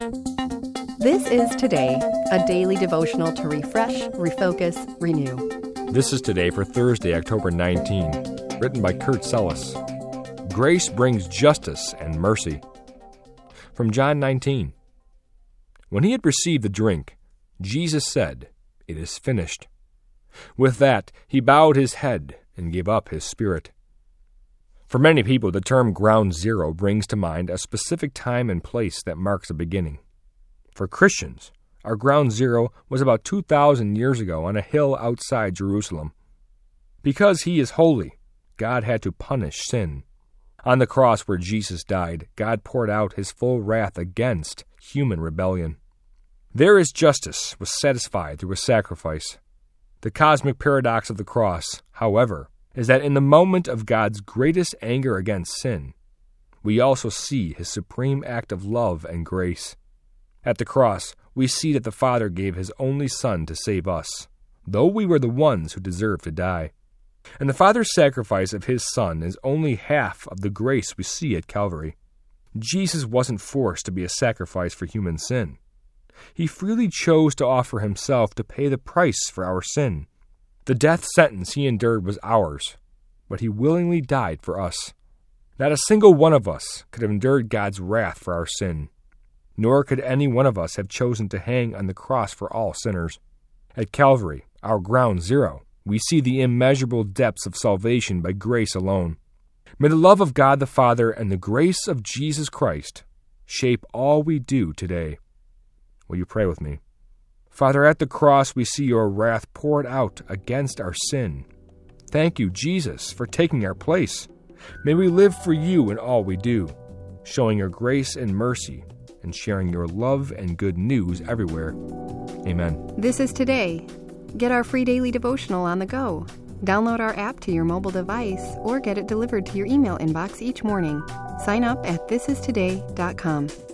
This is Today, a daily devotional to refresh, refocus, renew. This is Today for Thursday, October 19, written by Kurt Sellis. Grace brings justice and mercy. From John 19. When he had received the drink, Jesus said, "It is finished." With that, he bowed his head and gave up his spirit. For many people, the term ground zero brings to mind a specific time and place that marks a beginning. For Christians, our ground zero was about 2,000 years ago on a hill outside Jerusalem. Because he is holy, God had to punish sin. On the cross where Jesus died, God poured out his full wrath against human rebellion. There his justice was satisfied through a sacrifice. The cosmic paradox of the cross, however, is that in the moment of God's greatest anger against sin, we also see his supreme act of love and grace. At the cross, we see that the Father gave his only Son to save us, though we were the ones who deserved to die. And the Father's sacrifice of his Son is only half of the grace we see at Calvary. Jesus wasn't forced to be a sacrifice for human sin. He freely chose to offer himself to pay the price for our sin. The death sentence he endured was ours, but he willingly died for us. Not a single one of us could have endured God's wrath for our sin, nor could any one of us have chosen to hang on the cross for all sinners. At Calvary, our ground zero, we see the immeasurable depths of salvation by grace alone. May the love of God the Father and the grace of Jesus Christ shape all we do today. Will you pray with me? Father, at the cross we see your wrath poured out against our sin. Thank you, Jesus, for taking our place. May we live for you in all we do, showing your grace and mercy and sharing your love and good news everywhere. Amen. This is Today. Get our free daily devotional on the go. Download our app to your mobile device or get it delivered to your email inbox each morning. Sign up at thisistoday.com.